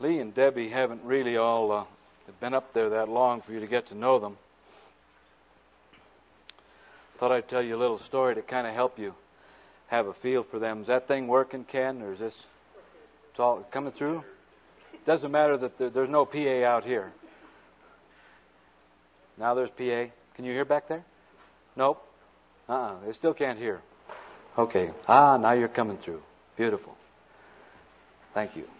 Lee and Debbie haven't really all been up there that long for you to get to know them. Thought I'd tell you a little story to kind of help you have a feel for them. Is that thing working, Ken, or is this it's all coming through? Doesn't matter that there's no PA out here. Now there's PA. Can you hear back there? Nope. They still can't hear. Okay. Now you're coming through. Beautiful. Thank you.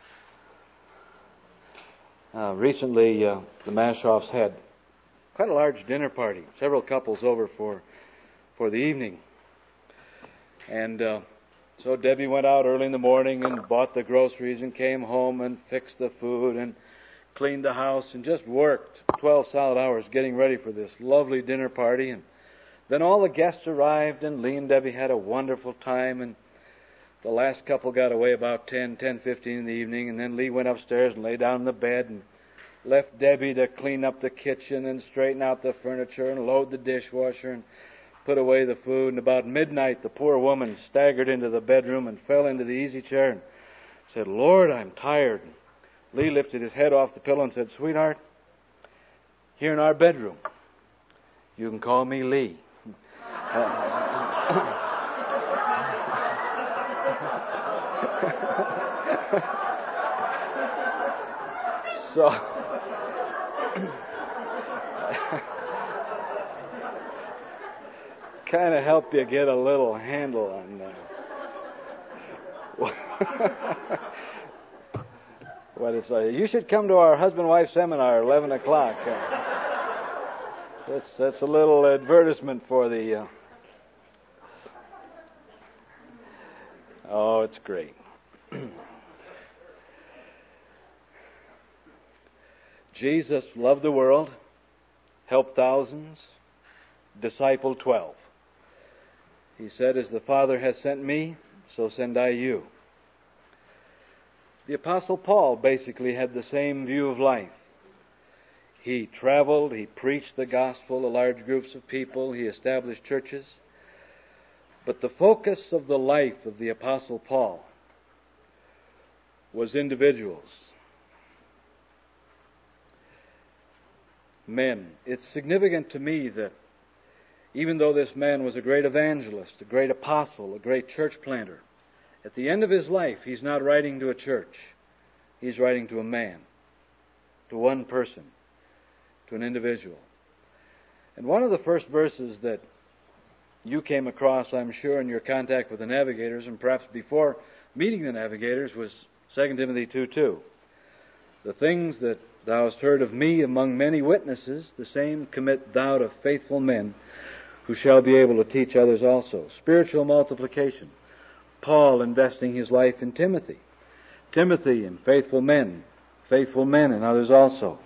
Recently, the Mashoffs had quite a large dinner party. Several couples over for the evening. And so Debbie went out early in the morning and bought the groceries and came home and fixed the food and cleaned the house and just worked 12 solid hours getting ready for this lovely dinner party. And then all the guests arrived and Lee and Debbie had a wonderful time, and the last couple got away about 10:15 in the evening, and then Lee went upstairs and lay down in the bed and left Debbie to clean up the kitchen and straighten out the furniture and load the dishwasher and put away the food. And about midnight, the poor woman staggered into the bedroom and fell into the easy chair and said, "Lord, I'm tired." Lee lifted his head off the pillow and said, "Sweetheart, here in our bedroom, you can call me Lee." So, kind of help you get a little handle on what it's like. You should come to our husband-wife seminar, 11 o'clock. That's a little advertisement for the... Oh, it's great. Jesus loved the world, helped thousands, discipled 12. He said, "As the Father has sent me, so send I you." The Apostle Paul basically had the same view of life. He traveled, he preached the gospel to large groups of people, he established churches. But the focus of the life of the Apostle Paul was individuals. Men. It's significant to me that even though this man was a great evangelist, a great apostle, a great church planter, at the end of his life, he's not writing to a church. He's writing to a man, to one person, to an individual. And one of the first verses that you came across, I'm sure, in your contact with the Navigators, and perhaps before meeting the Navigators, was 2 Timothy 2:2. "The things that thou hast heard of me among many witnesses, the same commit thou to faithful men, who shall be able to teach others also." Spiritual multiplication. Paul investing his life in Timothy. Timothy in faithful men and others also.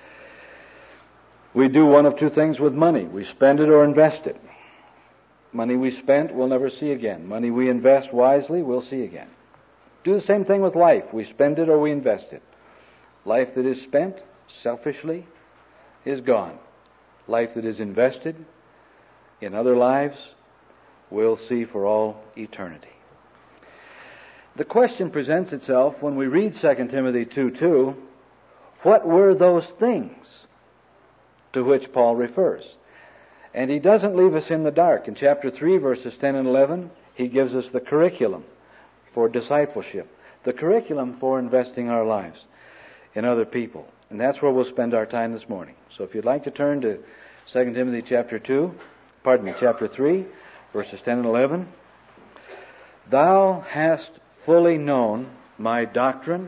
We do one of two things with money. We spend it or invest it. Money we spent, we'll never see again. Money we invest wisely, we'll see again. Do the same thing with life. We spend it or we invest it. Life that is spent selfishly is gone. Life that is invested in other lives, we'll see for all eternity. The question presents itself when we read 2 Timothy 2:2, what were those things to which Paul refers? And he doesn't leave us in the dark. In chapter 3, verses 10 and 11, he gives us the curriculum for discipleship, the curriculum for investing our lives in other people. And that's where we'll spend our time this morning. So if you'd like to turn to 2 Timothy chapter 3, verses 10 and 11. "Thou hast fully known my doctrine,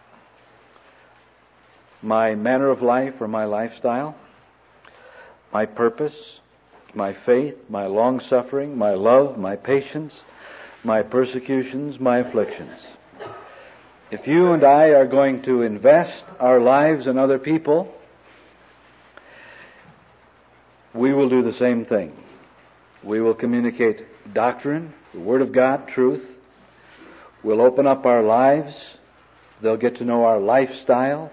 my manner of life or my lifestyle, my purpose, my faith, my long-suffering, my love, my patience, my persecutions, my afflictions." If you and I are going to invest our lives in other people, we will do the same thing. We will communicate doctrine, the Word of God, truth. We'll open up our lives. They'll get to know our lifestyle,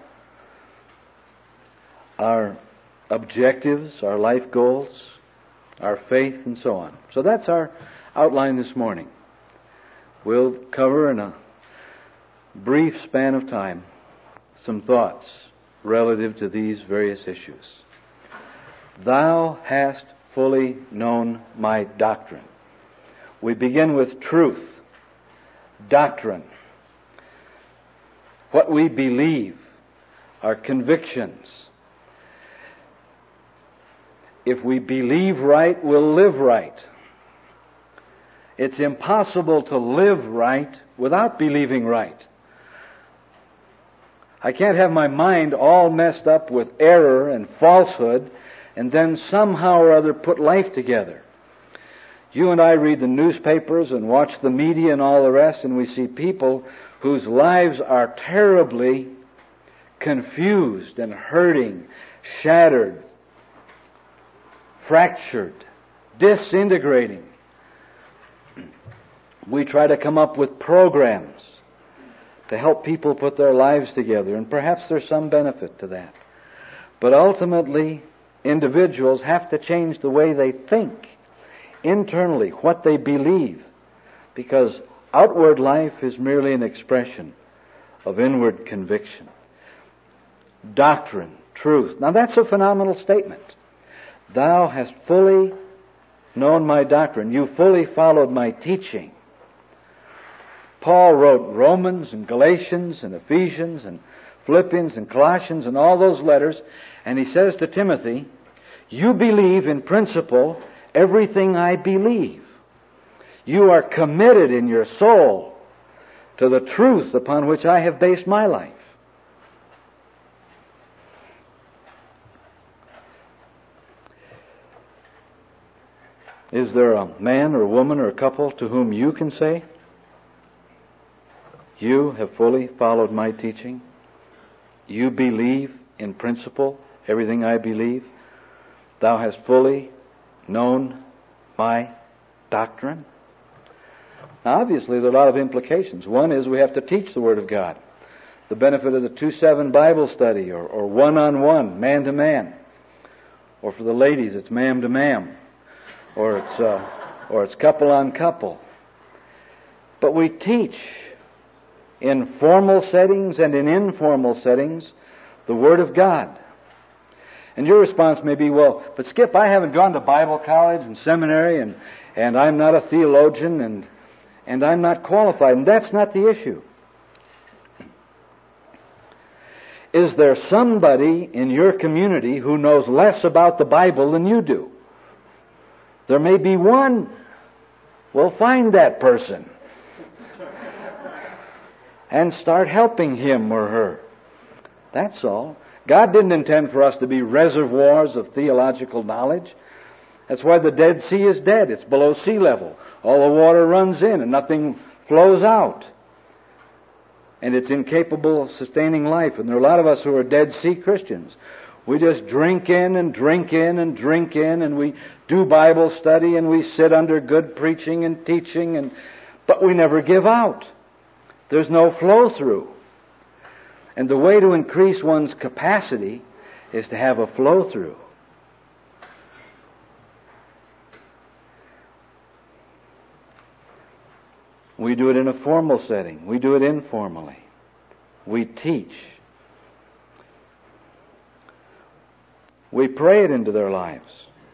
our objectives, our life goals, our faith, and so on. So that's our outline this morning. We'll cover in a brief span of time some thoughts relative to these various issues. Thou hast fully known my doctrine. We begin with truth, doctrine, what we believe, our convictions. If we believe right, we'll live right. It's impossible to live right without believing right. I can't have my mind all messed up with error and falsehood and then somehow or other put life together. You and I read the newspapers and watch the media and all the rest, and we see people whose lives are terribly confused and hurting, shattered, fractured, disintegrating. We try to come up with programs to help people put their lives together, and perhaps there's some benefit to that. But ultimately, individuals have to change the way they think internally, what they believe, because outward life is merely an expression of inward conviction. Doctrine, truth. Now that's a phenomenal statement. Thou hast fully known my doctrine. You fully followed my teaching. Paul wrote Romans and Galatians and Ephesians and Philippians and Colossians and all those letters, and he says to Timothy, you believe in principle everything I believe. You are committed in your soul to the truth upon which I have based my life. Is there a man or a woman or a couple to whom you can say, you have fully followed my teaching? You believe in principle everything I believe? Thou hast fully known my doctrine? Now obviously there are a lot of implications. One is we have to teach the Word of God. The benefit of the 2-7 Bible study, or one-on-one, man-to-man. Or for the ladies, it's ma'am-to-ma'am. Or it's couple-on-couple. But we teach in formal settings and in informal settings the Word of God. And your response may be, well, but Skip, I haven't gone to Bible college and seminary, and I'm not a theologian, and I'm not qualified. And that's not the issue. Is there somebody in your community who knows less about the Bible than you do? There may be one. Well, find that person and start helping him or her. That's all. God didn't intend for us to be reservoirs of theological knowledge. That's why the Dead Sea is dead. It's below sea level. All the water runs in and nothing flows out. And it's incapable of sustaining life. And there are a lot of us who are Dead Sea Christians. We just drink in and drink in and drink in, and we do Bible study, and we sit under good preaching and teaching, but we never give out. There's no flow through. And the way to increase one's capacity is to have a flow through. We do it in a formal setting. We do it informally. We teach. We pray it into their lives.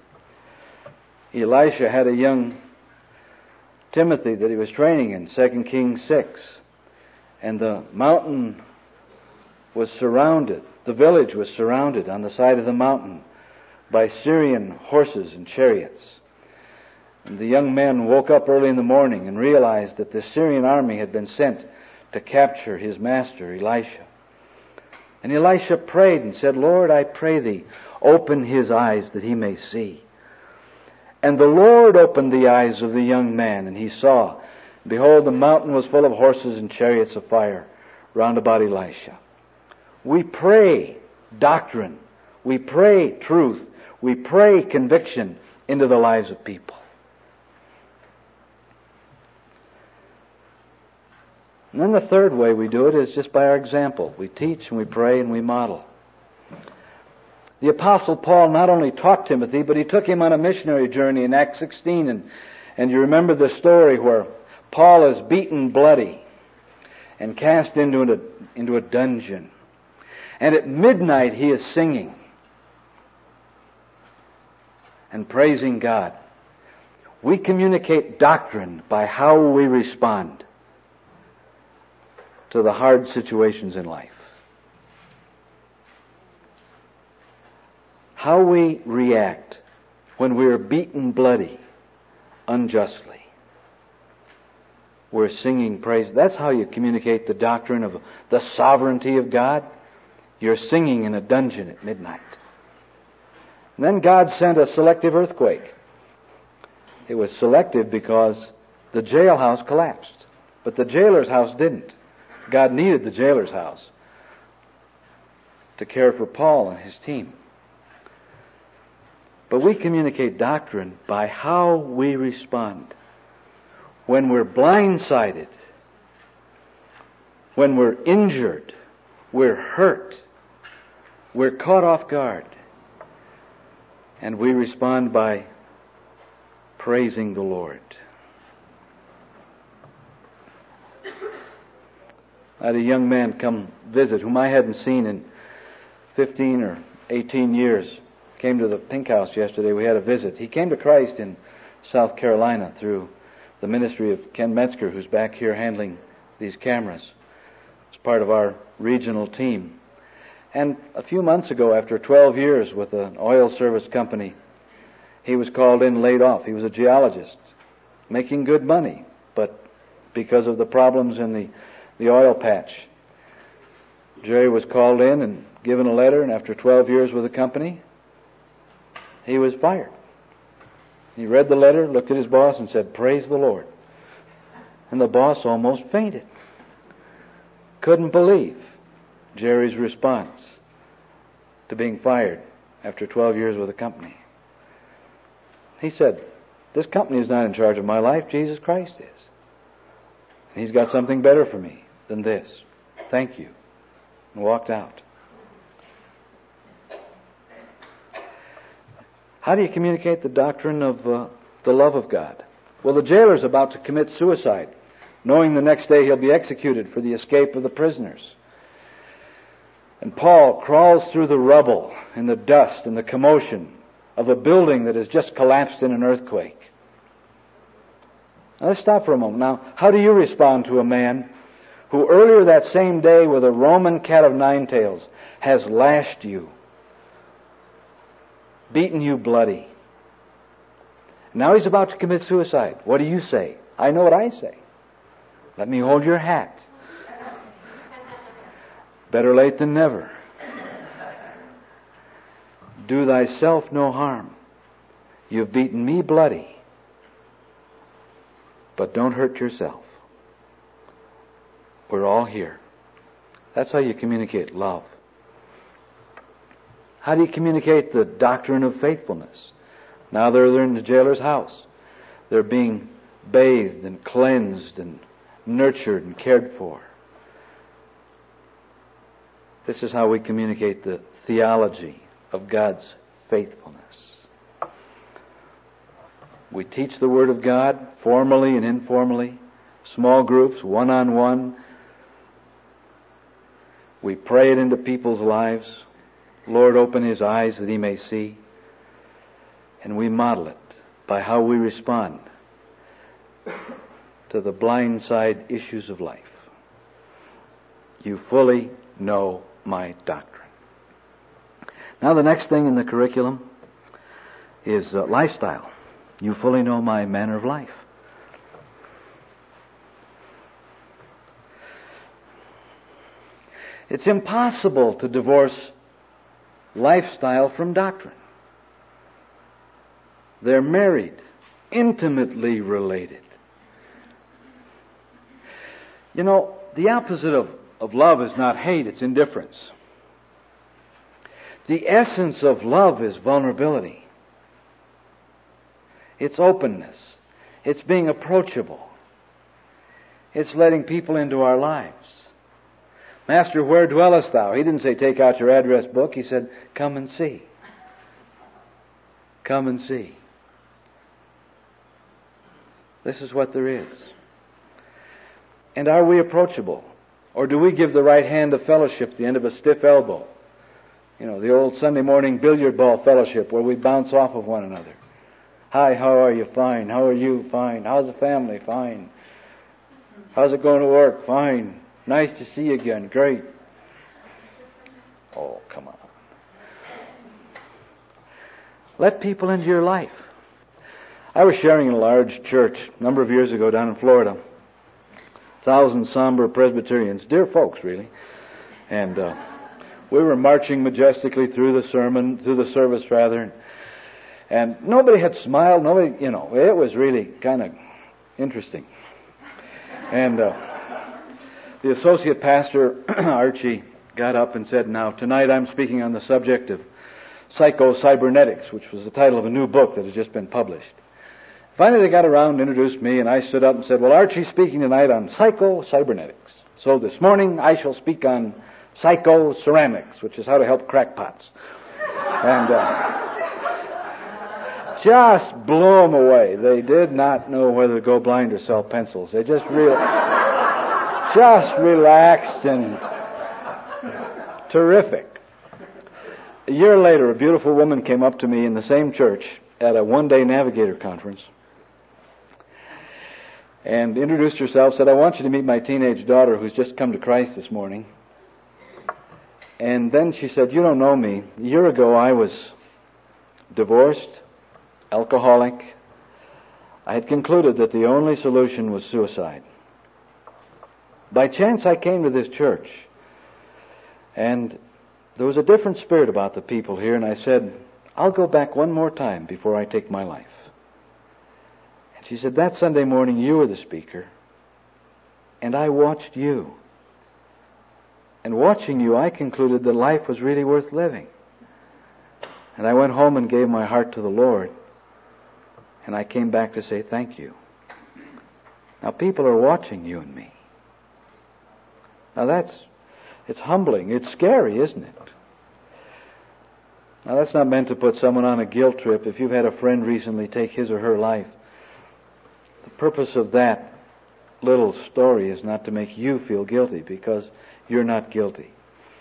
Elisha had a young Timothy that he was training in, 2 Kings 6. And the mountain was surrounded, the village was surrounded on the side of the mountain by Syrian horses and chariots. And the young man woke up early in the morning and realized that the Syrian army had been sent to capture his master, Elisha. And Elisha prayed and said, Lord, I pray thee, open his eyes that he may see. And the Lord opened the eyes of the young man, and he saw. Behold, the mountain was full of horses and chariots of fire round about Elisha. We pray doctrine. We pray truth. We pray conviction into the lives of people. And then the third way we do it is just by our example. We teach and we pray and we model. The Apostle Paul not only taught Timothy, but he took him on a missionary journey in Acts 16. And you remember the story where Paul is beaten bloody and cast into a dungeon. And at midnight he is singing and praising God. We communicate doctrine by how we respond to the hard situations in life. How we react when we are beaten bloody unjustly. We're singing praise. That's how you communicate the doctrine of the sovereignty of God. You're singing in a dungeon at midnight. And then God sent a selective earthquake. It was selective because the jailhouse collapsed, but the jailer's house didn't. God needed the jailer's house to care for Paul and his team. But we communicate doctrine by how we respond. When we're blindsided, when we're injured, we're hurt, we're caught off guard, and we respond by praising the Lord. I had a young man come visit whom I hadn't seen in 15 or 18 years. Came to the Pink House yesterday. We had a visit. He came to Christ in South Carolina through the ministry of Ken Metzger, who's back here handling these cameras. It's part of our regional team. And a few months ago, after 12 years with an oil service company, he was called in, laid off. He was a geologist, making good money, but because of the problems in the oil patch, Jerry was called in and given a letter, and after 12 years with the company, he was fired. He read the letter, looked at his boss, and said, "Praise the Lord." And the boss almost fainted. Couldn't believe Jerry's response to being fired after 12 years with the company. He said, "This company is not in charge of my life. Jesus Christ is. And He's got something better for me than this. Thank you." And walked out. How do you communicate the doctrine of the love of God? Well, the jailer's about to commit suicide, knowing the next day he'll be executed for the escape of the prisoners. And Paul crawls through the rubble and the dust and the commotion of a building that has just collapsed in an earthquake. Now, let's stop for a moment. Now, how do you respond to a man who earlier that same day with a Roman cat of nine tails has lashed you, beaten you bloody? Now he's about to commit suicide. What do you say? I know what I say. Let me hold your hat. Better late than never. Do thyself no harm. You've beaten me bloody, but don't hurt yourself. We're all here. That's how you communicate love. How do you communicate the doctrine of faithfulness? Now they're in the jailer's house. They're being bathed and cleansed and nurtured and cared for. This is how we communicate the theology of God's faithfulness. We teach the Word of God formally and informally, small groups, one-on-one. We pray it into people's lives. Lord, open his eyes that he may see. And we model it by how we respond to the blindside issues of life. You fully know my doctrine. Now the next thing in the curriculum is lifestyle. You fully know my manner of life. It's impossible to divorce lifestyle from doctrine. They're married, intimately related. You know, the opposite of love is not hate, it's indifference. The essence of love is vulnerability. It's openness. It's being approachable. It's letting people into our lives. Master, where dwellest thou? He didn't say, take out your address book. He said, come and see. Come and see. This is what there is. And are we approachable? Or do we give the right hand of fellowship the end of a stiff elbow? You know, the old Sunday morning billiard ball fellowship where we bounce off of one another. Hi, how are you? Fine. How are you? Fine. How's the family? Fine. How's it going to work? Fine. Nice to see you again. Great. Oh, come on. Let people into your life. I was sharing in a large church a number of years ago down in Florida. 1,000 somber Presbyterians, dear folks really. And we were marching majestically through the service rather. And nobody had smiled, it was really kind of interesting. And the associate pastor, Archie, got up and said, now tonight I'm speaking on the subject of psycho-cybernetics, which was the title of a new book that has just been published. Finally, they got around and introduced me, and I stood up and said, well, Archie's speaking tonight on psycho-cybernetics. So this morning, I shall speak on psycho-ceramics, which is how to help crackpots. And just blew them away. They did not know whether to go blind or sell pencils. They just relaxed and terrific. A year later, a beautiful woman came up to me in the same church at a one-day Navigator conference and introduced herself, said, I want you to meet my teenage daughter who's just come to Christ this morning. And then she said, you don't know me. A year ago I was divorced, alcoholic. I had concluded that the only solution was suicide. By chance I came to this church, and there was a different spirit about the people here, and I said, I'll go back one more time before I take my life. And she said, that Sunday morning you were the speaker, and I watched you. And watching you, I concluded that life was really worth living. And I went home and gave my heart to the Lord, and I came back to say thank you. Now people are watching you and me. Now it's humbling. It's scary, isn't it? Now that's not meant to put someone on a guilt trip if you've had a friend recently take his or her life. The purpose of that little story is not to make you feel guilty, because you're not guilty.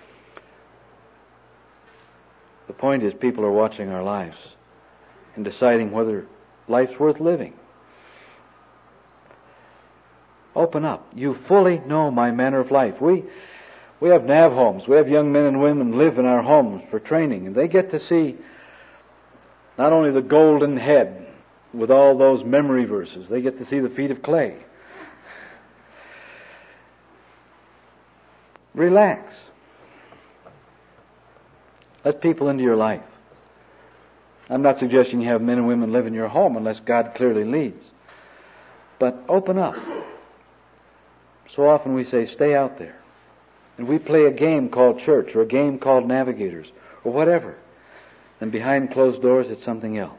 The point is people are watching our lives and deciding whether life's worth living. Open up. You fully know my manner of life. We have nav homes. We have young men and women live in our homes for training, and they get to see not only the golden head with all those memory verses, they get to see the feet of clay. Relax. Let people into your life. I'm not suggesting you have men and women live in your home unless God clearly leads. But open up. So often we say, stay out there. And we play a game called church, or a game called Navigators, or whatever. And behind closed doors it's something else.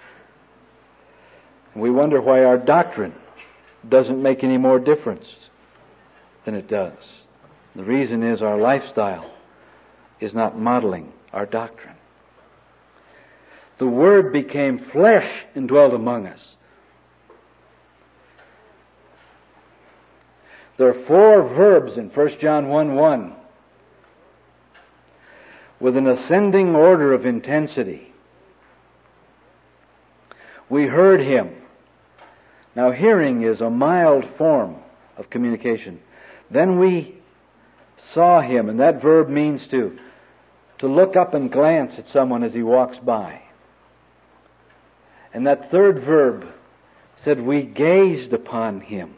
And we wonder why our doctrine doesn't make any more difference than it does. The reason is our lifestyle is not modeling our doctrine. The Word became flesh and dwelt among us. There are 4 verbs in 1 John 1:1 with an ascending order of intensity. We heard Him. Now hearing is a mild form of communication. Then we saw Him, and that verb means to look up and glance at someone as he walks by. And that third verb said we gazed upon Him.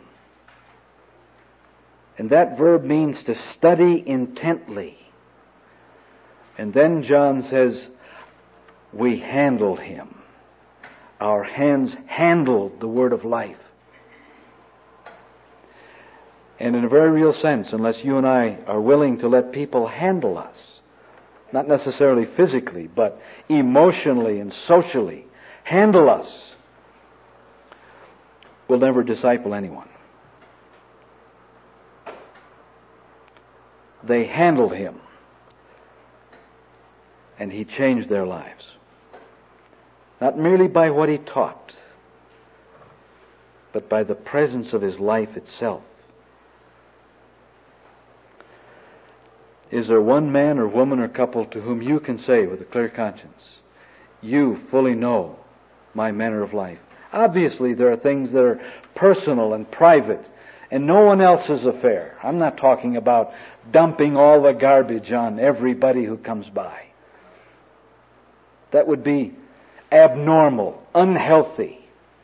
And that verb means to study intently. And then John says, we handled Him. Our hands handled the Word of life. And in a very real sense, unless you and I are willing to let people handle us, not necessarily physically, but emotionally and socially, handle us, we'll never disciple anyone. They handled Him, and He changed their lives. Not merely by what He taught, but by the presence of His life itself. Is there one man or woman or couple to whom you can say with a clear conscience, you fully know my manner of life? Obviously, there are things that are personal and private and no one else's affair. I'm not talking about dumping all the garbage on everybody who comes by. That would be abnormal, unhealthy.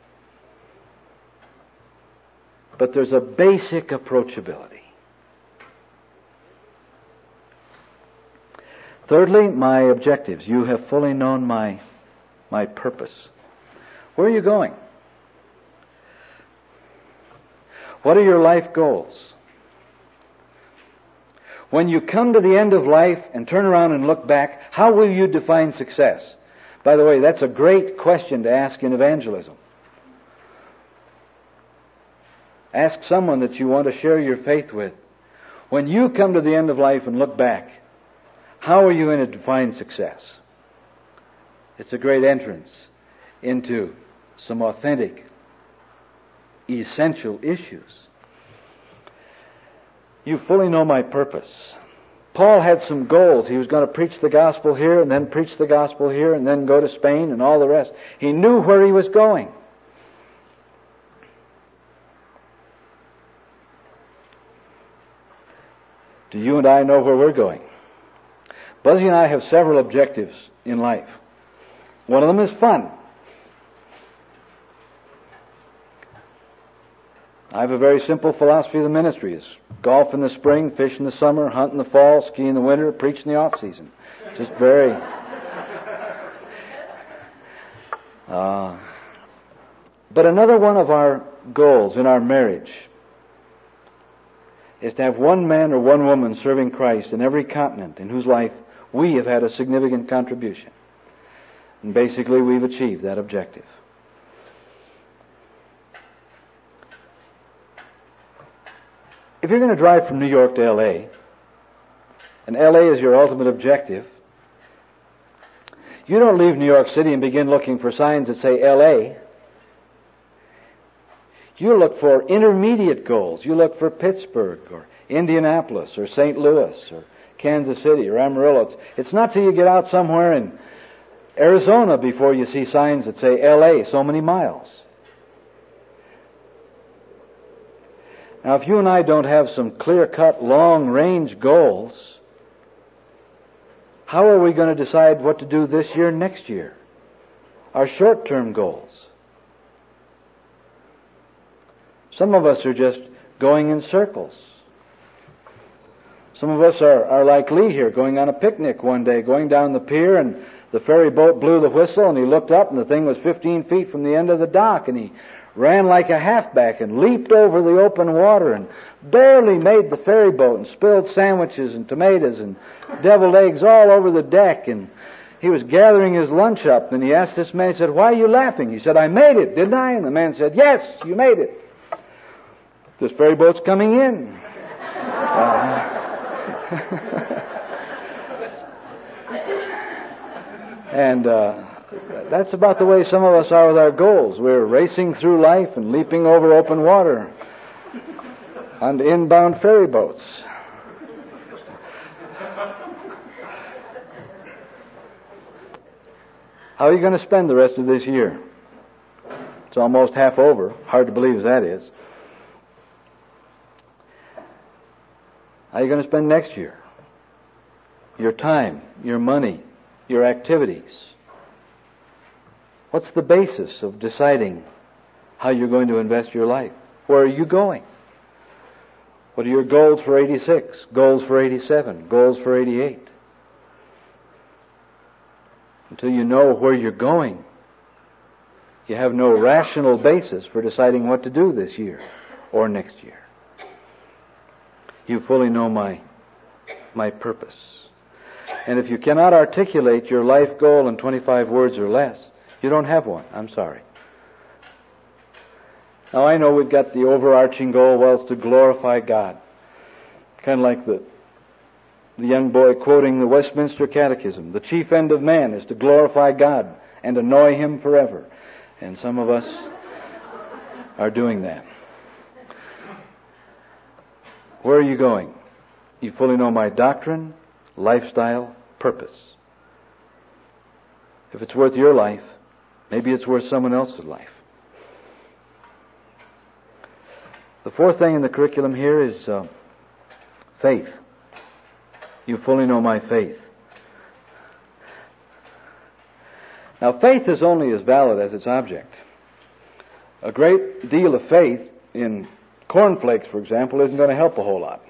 But there's a basic approachability. Thirdly, my objectives. You have fully known my purpose. Where are you going? What are your life goals? When you come to the end of life and turn around and look back, how will you define success? By the way, that's a great question to ask in evangelism. Ask someone that you want to share your faith with. When you come to the end of life and look back, how are you going to define success? It's a great entrance into some authentic, essential issues. You fully know my purpose. Paul had some goals. He was going to preach the gospel here and then preach the gospel here and then go to Spain and all the rest. He knew where he was going. Do you and I know where we're going? Buzzy and I have several objectives in life. One of them is fun. I have a very simple philosophy of the ministry. It's golf in the spring, fish in the summer, hunt in the fall, ski in the winter, preach in the off season. Just very... But another one of our goals in our marriage is to have one man or one woman serving Christ in every continent in whose life we have had a significant contribution. And basically we've achieved that objective. If you're going to drive from New York to L.A., and L.A. is your ultimate objective, you don't leave New York City and begin looking for signs that say L.A. You look for intermediate goals. You look for Pittsburgh or Indianapolis or St. Louis or Kansas City or Amarillo. It's not till you get out somewhere in Arizona before you see signs that say L.A. so many miles. Now, if you and I don't have some clear-cut, long-range goals, how are we going to decide what to do this year, next year? Our short-term goals. Some of us are just going in circles. Some of us are like Lee here, going on a picnic one day, going down the pier, and the ferry boat blew the whistle, and he looked up, and the thing was 15 feet from the end of the dock, and he ran like a halfback and leaped over the open water and barely made the ferry boat and spilled sandwiches and tomatoes and deviled eggs all over the deck. And he was gathering his lunch up, and he asked this man, he said, "Why are you laughing?" He said, "I made it, didn't I?" And the man said, "Yes, you made it. This ferry boat's coming in." And that's about the way some of us are with our goals. We're racing through life and leaping over open water on inbound ferry boats. How are you going to spend the rest of this year? It's almost half over. Hard to believe as that is. How are you going to spend next year? Your time, your money, your activities. What's the basis of deciding how you're going to invest your life? Where are you going? What are your goals for 86? Goals for 87? Goals for 88? Until you know where you're going, you have no rational basis for deciding what to do this year or next year. You fully know my purpose. And if you cannot articulate your life goal in 25 words or less, you don't have one. I'm sorry. Now I know we've got the overarching goal, well, it's to glorify God. Kind of like the young boy quoting the Westminster Catechism. The chief end of man is to glorify God and annoy Him forever. And some of us are doing that. Where are you going? You fully know my doctrine, lifestyle, purpose. If it's worth your life, maybe it's worth someone else's life. The fourth thing in the curriculum here is faith. You fully know my faith. Now, faith is only as valid as its object. A great deal of faith in cornflakes, for example, isn't going to help a whole lot.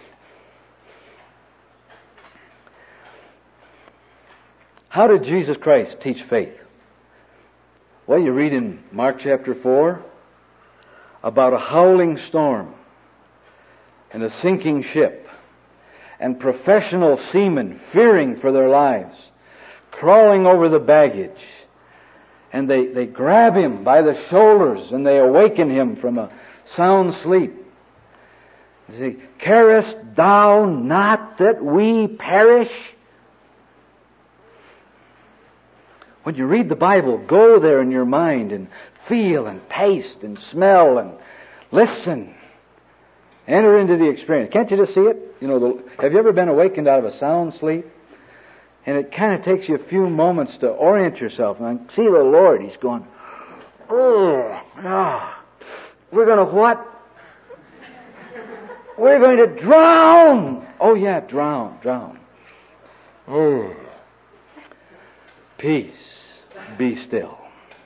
How did Jesus Christ teach faith? Well, you read in Mark chapter 4 about a howling storm and a sinking ship and professional seamen fearing for their lives, crawling over the baggage, and they grab him by the shoulders and they awaken him from a sound sleep. They say, "Carest thou not that we perish?" When you read the Bible, go there in your mind and feel and taste and smell and listen. Enter into the experience. Can't you just see it? Have you ever been awakened out of a sound sleep? And it kind of takes you a few moments to orient yourself. And I see the Lord, He's going, we're going to what? We're going to drown. Oh yeah, drown. Peace. Be still.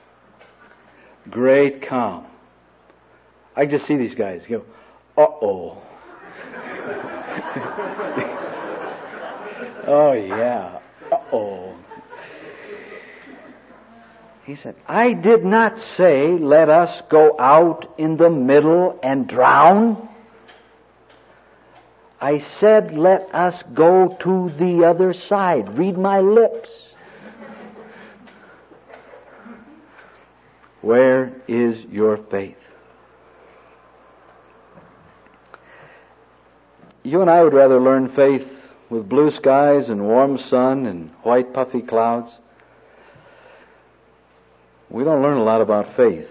Great calm. I just see these guys go, uh-oh. Oh yeah, uh-oh. He said, I did not say, let us go out in the middle and drown. I said, let us go to the other side. Read my lips. Where is your faith? You and I would rather learn faith with blue skies and warm sun and white puffy clouds. We don't learn a lot about faith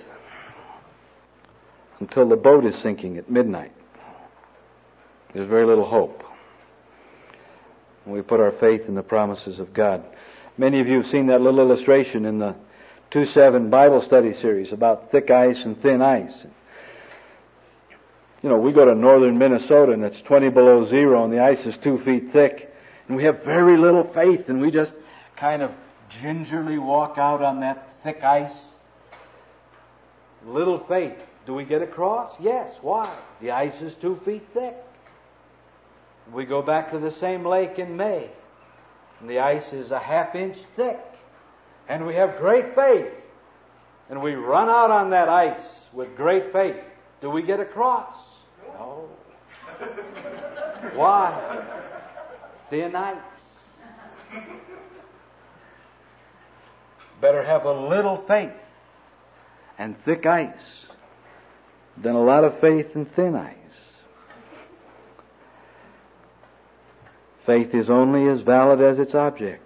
until the boat is sinking at midnight. There's very little hope. We put our faith in the promises of God. Many of you have seen that little illustration in the 2-7 Bible study series about thick ice and thin ice. We go to northern Minnesota and it's 20 below zero and the ice is 2 feet thick. And we have very little faith and we just kind of gingerly walk out on that thick ice. Little faith. Do we get across? Yes. Why? The ice is 2 feet thick. We go back to the same lake in May and the ice is a ½ inch thick. And we have great faith. And we run out on that ice with great faith. Do we get across? No. Why? Thin ice. Better have a little faith and thick ice than a lot of faith and thin ice. Faith is only as valid as its object.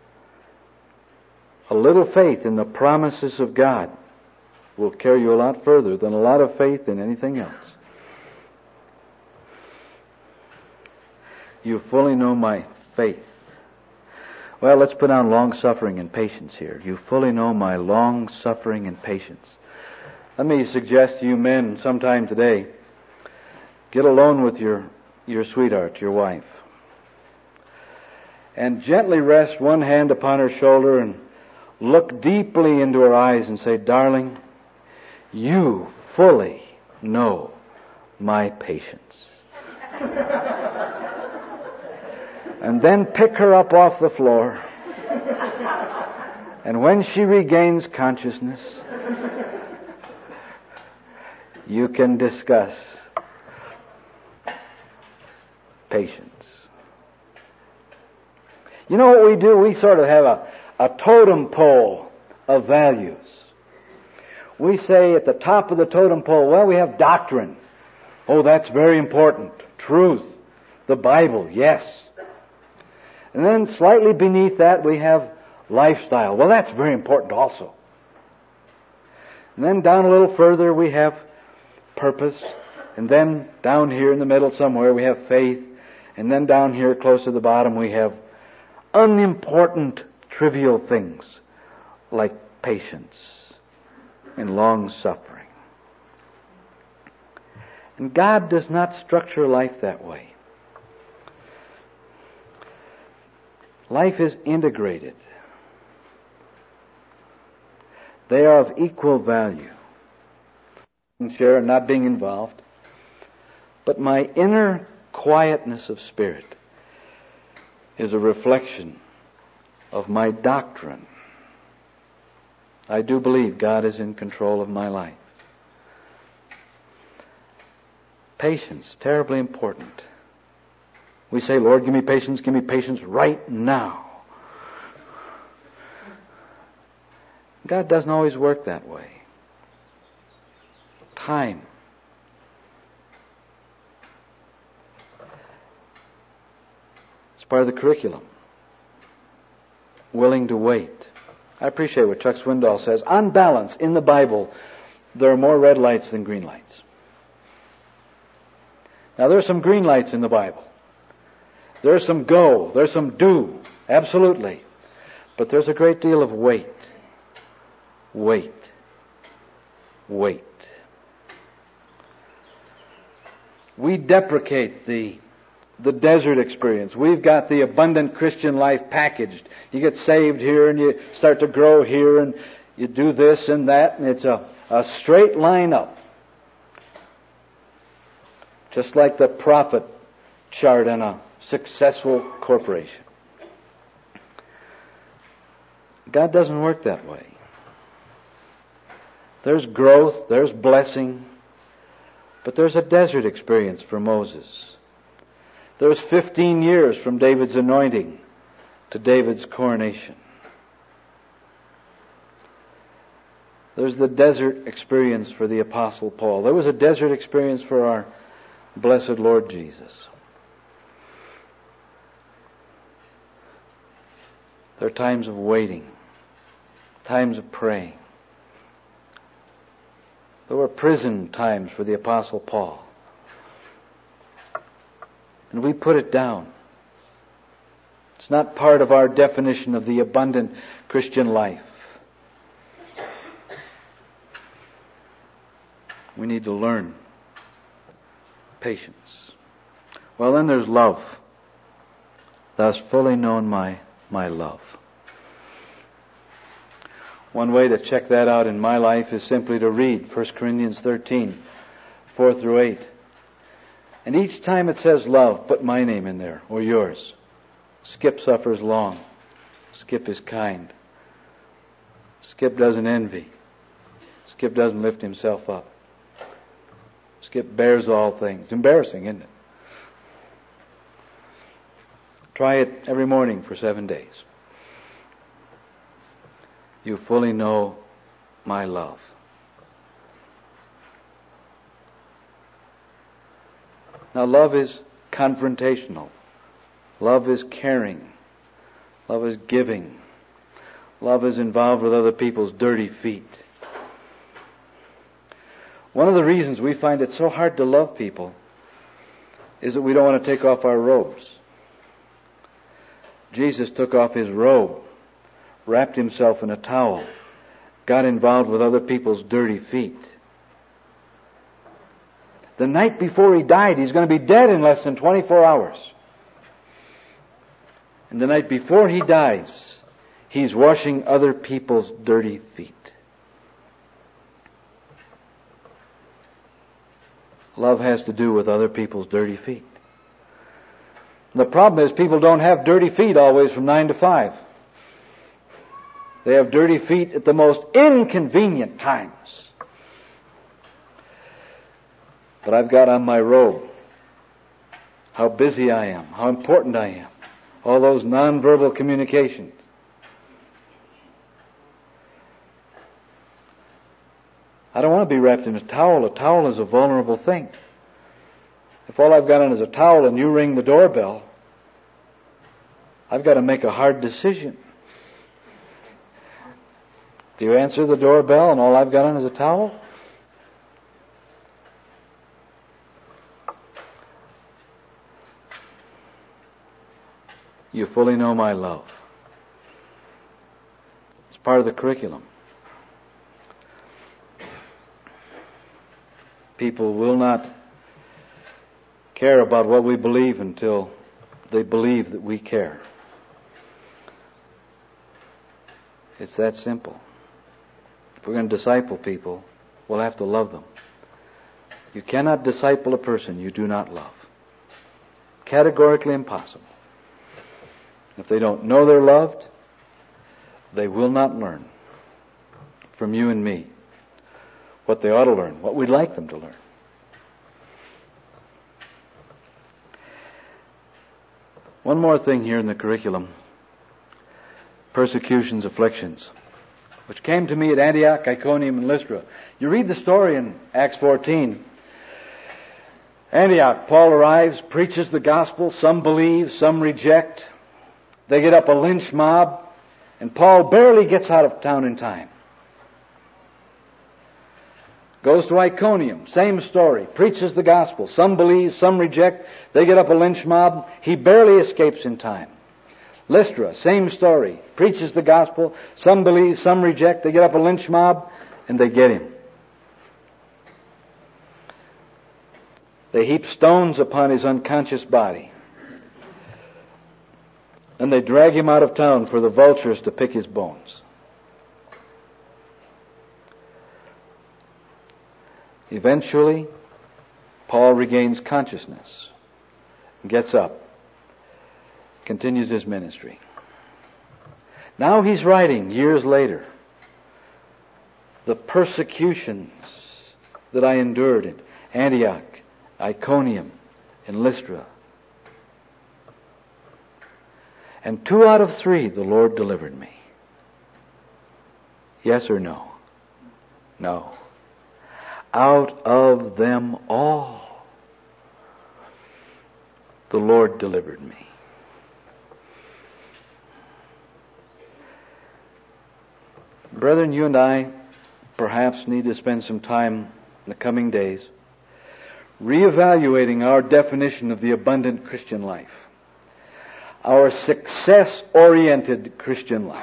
A little faith in the promises of God will carry you a lot further than a lot of faith in anything else. You fully know my faith. Well, let's put down long-suffering and patience here. You fully know my long-suffering and patience. Let me suggest to you men sometime today, get alone with your sweetheart, your wife, and gently rest one hand upon her shoulder and look deeply into her eyes and say, darling, you fully know my patience. And then pick her up off the floor. And when she regains consciousness, you can discuss patience. You know what we do? We sort of have a totem pole of values. We say at the top of the totem pole, well, we have doctrine. Oh, that's very important. Truth. The Bible, yes. And then slightly beneath that we have lifestyle. Well, that's very important also. And then down a little further we have purpose. And then down here in the middle somewhere we have faith. And then down here close to the bottom we have unimportant, trivial things like patience and long-suffering. And God does not structure life that way. Life is integrated. They are of equal value. Share and not being involved. But my inner quietness of spirit is a reflection of my doctrine. I do believe God is in control of my life. Patience, terribly important. We say, Lord, give me patience right now. God doesn't always work that way. Time. It's part of the curriculum. Willing to wait. I appreciate what Chuck Swindoll says. On balance, in the Bible, there are more red lights than green lights. Now, there are some green lights in the Bible. There's some go. There's some do. Absolutely. But there's a great deal of wait. Wait. Wait. We deprecate the desert experience. We've got the abundant Christian life packaged. You get saved here and you start to grow here and you do this and that, and it's a straight line up. Just like the profit chart in a successful corporation. God doesn't work that way. There's growth, there's blessing, but there's a desert experience for Moses. There's 15 years from David's anointing to David's coronation. There's the desert experience for the Apostle Paul. There was a desert experience for our blessed Lord Jesus. There are times of waiting, times of praying. There were prison times for the Apostle Paul. And we put it down. It's not part of our definition of the abundant Christian life. We need to learn patience. Well, then there's love. Thus fully known my love. One way to check that out in my life is simply to read 1 Corinthians 13, 4 through 8. And each time it says love, put my name in there, or yours. Skip suffers long. Skip is kind. Skip doesn't envy. Skip doesn't lift himself up. Skip bears all things. It's embarrassing, isn't it? Try it every morning for 7 days. You fully know my love. Now, love is confrontational. Love is caring. Love is giving. Love is involved with other people's dirty feet. One of the reasons we find it so hard to love people is that we don't want to take off our robes. Jesus took off his robe, wrapped himself in a towel, got involved with other people's dirty feet. The night before he died, he's going to be dead in less than 24 hours. And the night before he dies, he's washing other people's dirty feet. Love has to do with other people's dirty feet. The problem is people don't have dirty feet always from 9 to 5. They have dirty feet at the most inconvenient times. But I've got on my robe how busy I am, how important I am, all those nonverbal communications. I don't want to be wrapped in a towel. A towel is a vulnerable thing. If all I've got on is a towel and you ring the doorbell, I've got to make a hard decision. Do you answer the doorbell and all I've got on is a towel? you fully know my love. It's part of the curriculum. People will not care about what we believe until they believe that we care. It's that simple. If we're going to disciple people, we'll have to love them. You cannot disciple a person you do not love. Categorically impossible. If they don't know they're loved, they will not learn from you and me what they ought to learn, what we'd like them to learn. One more thing here in the curriculum. Persecutions, afflictions, which came to me at Antioch, Iconium, and Lystra. You read the story in Acts 14. Antioch, Paul arrives, preaches the gospel. Some believe, some reject. They get up a lynch mob, and Paul barely gets out of town in time. Goes to Iconium, same story, preaches the gospel. Some believe, some reject. They get up a lynch mob. He barely escapes in time. Lystra, same story, preaches the gospel. Some believe, some reject. They get up a lynch mob, and they get him. They heap stones upon his unconscious body. And they drag him out of town for the vultures to pick his bones. Eventually, Paul regains consciousness, gets up, continues his ministry. Now he's writing, years later, the persecutions that I endured in Antioch, Iconium, and Lystra. And 2 out of 3, the Lord delivered me. Yes or no? No. Out of them all, the Lord delivered me. Brethren, you and I perhaps need to spend some time in the coming days reevaluating our definition of the abundant Christian life, our success-oriented Christian life.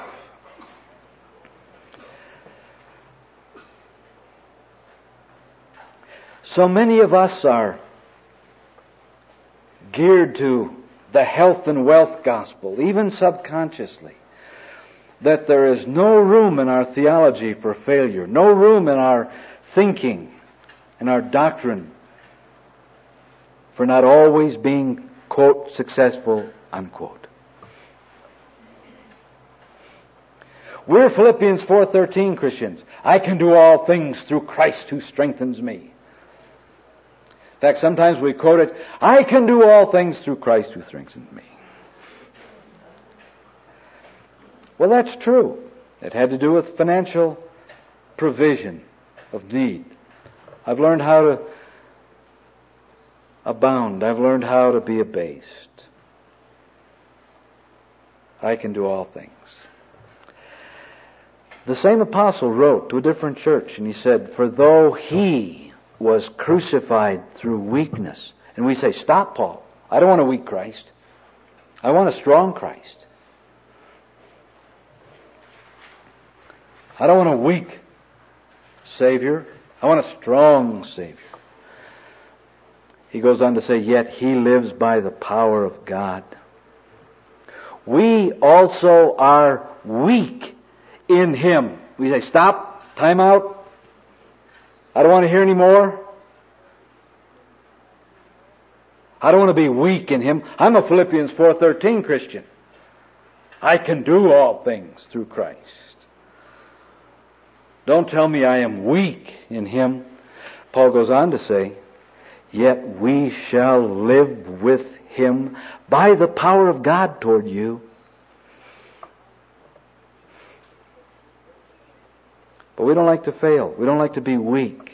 So many of us are geared to the health and wealth gospel, even subconsciously, that there is no room in our theology for failure, no room in our thinking and our doctrine for not always being, quote, successful, unquote. We're Philippians 4:13 Christians. I can do all things through Christ who strengthens me. In fact, sometimes we quote it, I can do all things through Christ who strengthens me. Well, that's true. It had to do with financial provision of need. I've learned how to abound. I've learned how to be abased. I can do all things. The same apostle wrote to a different church, and he said, for though he was crucified through weakness. And we say, stop, Paul. I don't want a weak Christ. I want a strong Christ. I don't want a weak Savior. I want a strong Savior. He goes on to say, yet he lives by the power of God. We also are weak in him. We say, stop, time out. I don't want to hear any more. I don't want to be weak in him. I'm a Philippians 4:13 Christian. I can do all things through Christ. Don't tell me I am weak in him. Paul goes on to say, yet we shall live with him by the power of God toward you. But we don't like to fail. We don't like to be weak.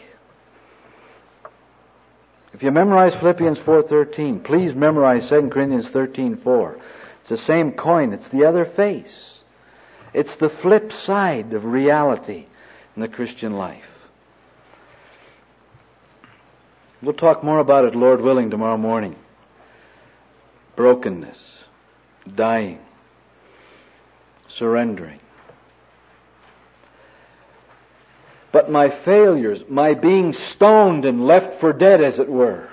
If you memorize Philippians 4:13, please memorize 2 Corinthians 13:4. It's the same coin. It's the other face. It's the flip side of reality in the Christian life. We'll talk more about it, Lord willing, tomorrow morning. Brokenness, dying, surrendering. But my failures, my being stoned and left for dead, as it were,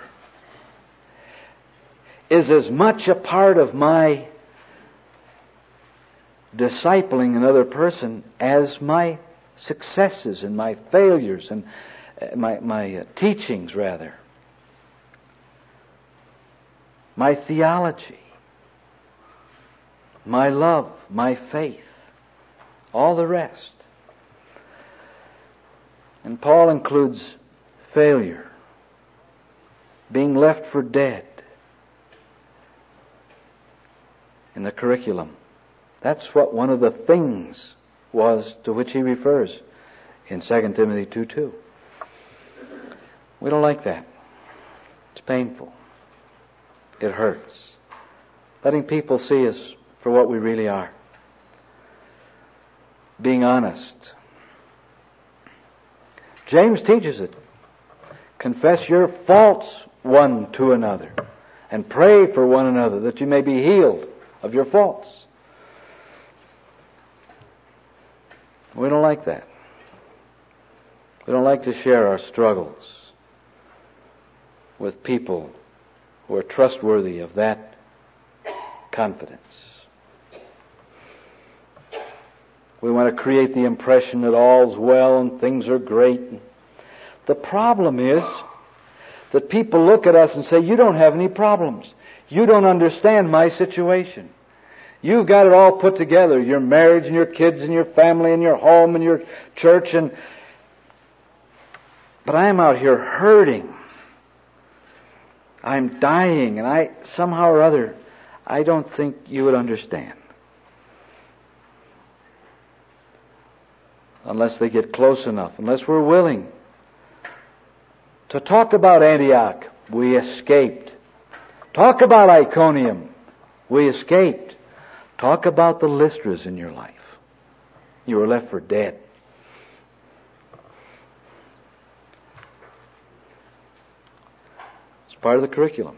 is as much a part of my discipling another person as my successes and my failures and my teachings, rather. My theology, my love, my faith, all the rest. And Paul includes failure, being left for dead in the curriculum. That's what one of the things was to which he refers in 2 Timothy 2:2. We don't like that. It's painful. It hurts. Letting people see us for what we really are. Being honest. James teaches it. Confess your faults one to another and pray for one another that you may be healed of your faults. We don't like that. We don't like to share our struggles with people who are trustworthy of that confidence. We want to create the impression that all's well and things are great. The problem is that people look at us and say, you don't have any problems. You don't understand my situation. You've got it all put together, your marriage and your kids and your family and your home and your church, but I'm out here hurting. I'm dying, and somehow or other, I don't think you would understand. Unless they get close enough, unless we're willing to talk about Antioch, we escaped. Talk about Iconium, we escaped. Talk about the Lystras in your life. You were left for dead. It's part of the curriculum.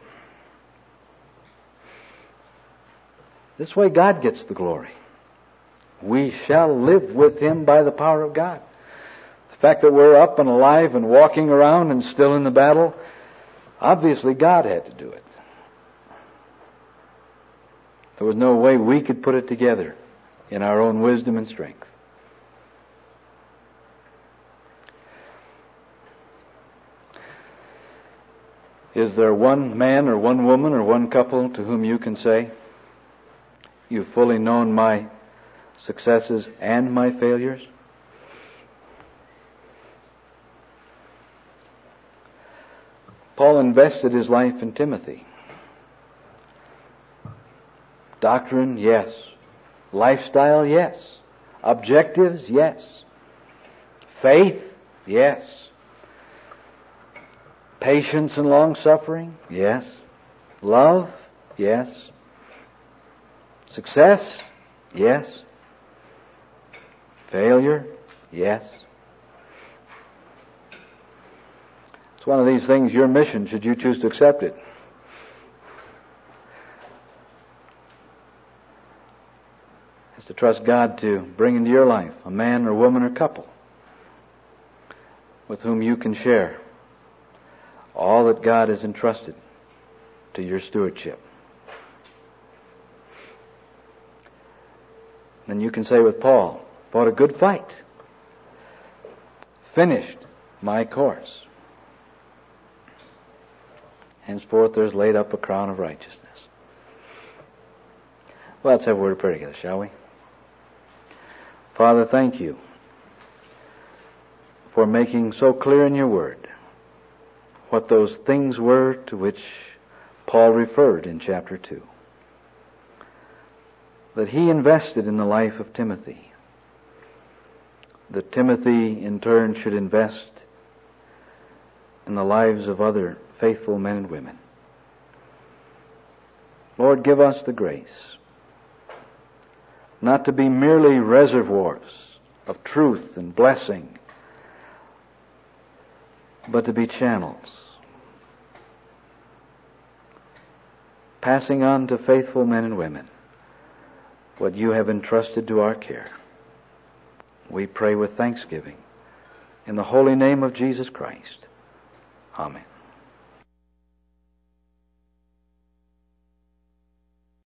This way God gets the glory. We shall live with Him by the power of God. The fact that we're up and alive and walking around and still in the battle, obviously God had to do it. There was no way we could put it together in our own wisdom and strength. Is there one man or one woman or one couple to whom you can say, you've fully known my successes and my failures? Paul invested his life in Timothy. Doctrine, yes. Lifestyle, yes. Objectives, yes. Faith, yes. Patience and long-suffering, yes. Love, yes. Success, yes. Failure, yes. It's one of these things, your mission, should you choose to accept it. Is to trust God to bring into your life a man or woman or couple with whom you can share all that God has entrusted to your stewardship. Then you can say with Paul, fought a good fight, finished my course. Henceforth there's laid up a crown of righteousness. Well, let's have a word of prayer together, shall we? Father, thank you for making so clear in your word what those things were to which Paul referred in chapter 2. That he invested in the life of Timothy. That Timothy in turn should invest in the lives of other faithful men and women. Lord, give us the grace not to be merely reservoirs of truth and blessing, but to be channels, passing on to faithful men and women what you have entrusted to our care. We pray with thanksgiving in the holy name of Jesus Christ. Amen.